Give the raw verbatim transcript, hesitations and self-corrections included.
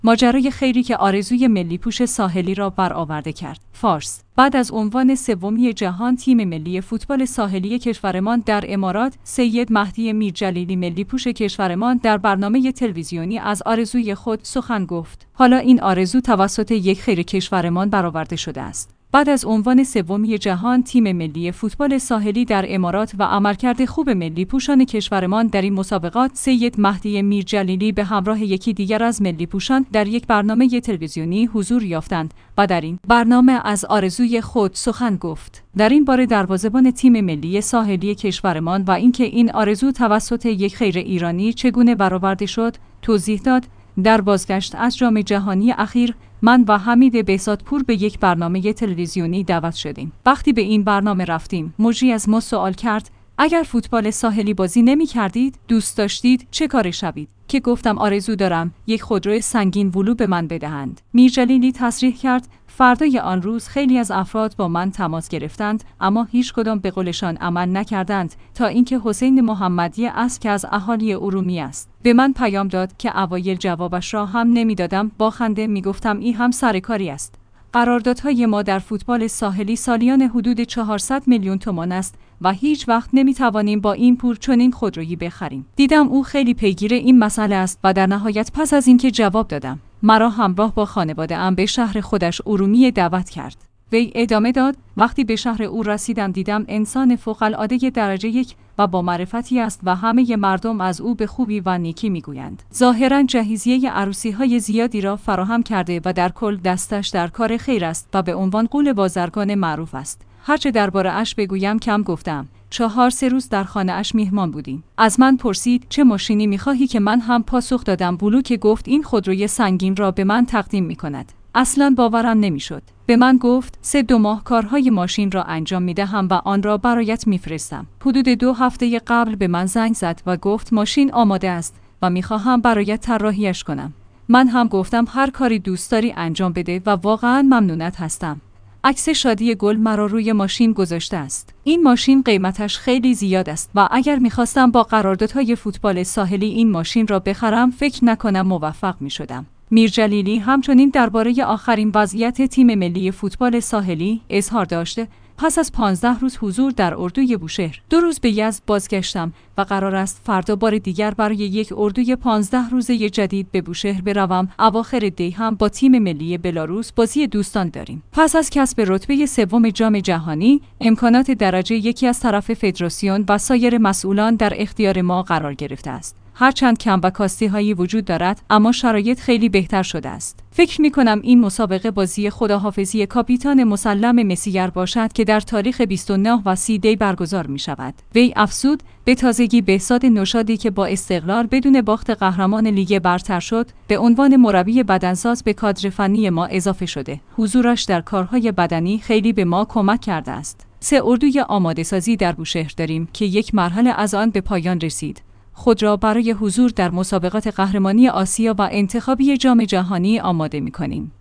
ماجرای خیری که آرزوی ملی پوش ساحلی را برآورده کرد. فارس. بعد از عنوان سومی جهان، تیم ملی فوتبال ساحلی کشورمان در امارات، سید مهدی میرجلیلی ملی پوش کشورمان در برنامه تلویزیونی از آرزوی خود سخن گفت. حالا این آرزو توسط یک خیر کشورمان برآورده شده است. بعد از عنوان سومی جهان، تیم ملی فوتبال ساحلی در امارات و عملکرد خوب ملی پوشان کشورمان در این مسابقات، سید مهدی میرجلیلی به همراه یکی دیگر از ملی پوشان در یک برنامه تلویزیونی حضور یافتند و در این برنامه از آرزوی خود سخن گفت. در این باره دروازه‌بان تیم ملی ساحلی کشورمان و اینکه این آرزو توسط یک خیر ایرانی چگونه برآورده شد، توضیح داد. در بازگشت از جام جهانی اخیر، من و حمید بهزادپور به یک برنامه تلویزیونی دعوت شدیم. وقتی به این برنامه رفتیم، مجری از ما سوال کرد اگر فوتبال ساحلی بازی نمی کردید، دوست داشتید چه کار شوید؟ که گفتم آرزو دارم یک خودروی سنگین ولو به من بدهند. میرجلیلی تصریح کرد فردای آن روز خیلی از افراد با من تماس گرفتند، اما هیچ کدام به قولشان عمل نکردند تا اینکه حسین محمدی است که از اهالی ارومیه است به من پیام داد که اوایل جوابش را هم نمیدادم، با خنده میگفتم این هم سرکاری است. قراردادهای ما در فوتبال ساحلی سالیان حدود چهارصد میلیون تومان است و هیچ وقت نمیتوانیم با این پول چنین خودرویی بخریم. دیدم او خیلی پیگیر این مسئله است و در نهایت پس از اینکه جواب دادم، مرا همراه با خانواده ام به شهر خودش ارومیه دعوت کرد. وی ادامه داد وقتی به شهر او رسیدم دیدم انسان فوق‌العاده درجه یک و با معرفتی است و همه مردم از او به خوبی و نیکی میگویند. ظاهراً جهیزیه عروسی‌های زیادی را فراهم کرده و در کل دستش در کار خیر است و به عنوان غول بازرگان معروف است. هرچه درباره اش بگویم کم گفتم. چهار سه روز در خانه اش میهمان بودیم. از من پرسید چه ماشینی میخواهی که من هم پاسخ دادم بلو که گفت این خودروی سنگین را به من تقدیم میکند. اصلاً باورم نمیشد. به من گفت سه دو ماه کارهای ماشین را انجام میدهم و آن را برایت میفرستم. حدود دو هفته قبل به من زنگ زد و گفت ماشین آماده است و میخواهم برایت طراحیش کنم. من هم گفتم هر کاری دوست داری انجام بده و واقعاً ممنونت هستم. عکس شادی گل مرا روی ماشین گذاشته است. این ماشین قیمتش خیلی زیاد است و اگر میخواستم با قراردادهای فوتبال ساحلی این ماشین را بخرم فکر نکنم موفق میشدم. میرجلیلی همچنین درباره آخرین وضعیت تیم ملی فوتبال ساحلی اظهار داشته پس از پانزده روز حضور در اردوی بوشهر، دو روز به یزد بازگشتم و قرار است فردا بار دیگر برای یک اردوی پانزده روزه جدید به بوشهر بروم. اواخر دی هم با تیم ملی بلاروس بازی دوستان داریم. پس از کسب رتبه سوم جام جهانی، امکانات درجه یکی از طرف فدراسیون و سایر مسئولان در اختیار ما قرار گرفته است. هرچند کم و کاستی هایی وجود دارد، اما شرایط خیلی بهتر شده است. فکر می کنم این مسابقه بازی خداحافظی کاپیتان مسلم مسیگر باشد که در تاریخ بیست و نه و سی دی برگزار می شود. وی افزود به تازگی بهزاد نوشادی که با استقلال بدون باخت قهرمان لیگ برتر شد، به عنوان مربی بدنساز به کادر فنی ما اضافه شده. حضورش در کارهای بدنی خیلی به ما کمک کرده است. سه اردوی آماده سازی در بوشهر داریم که یک مرحله از آن به پایان رسید. خود را برای حضور در مسابقات قهرمانی آسیا و انتخابی جام جهانی آماده می‌کنیم.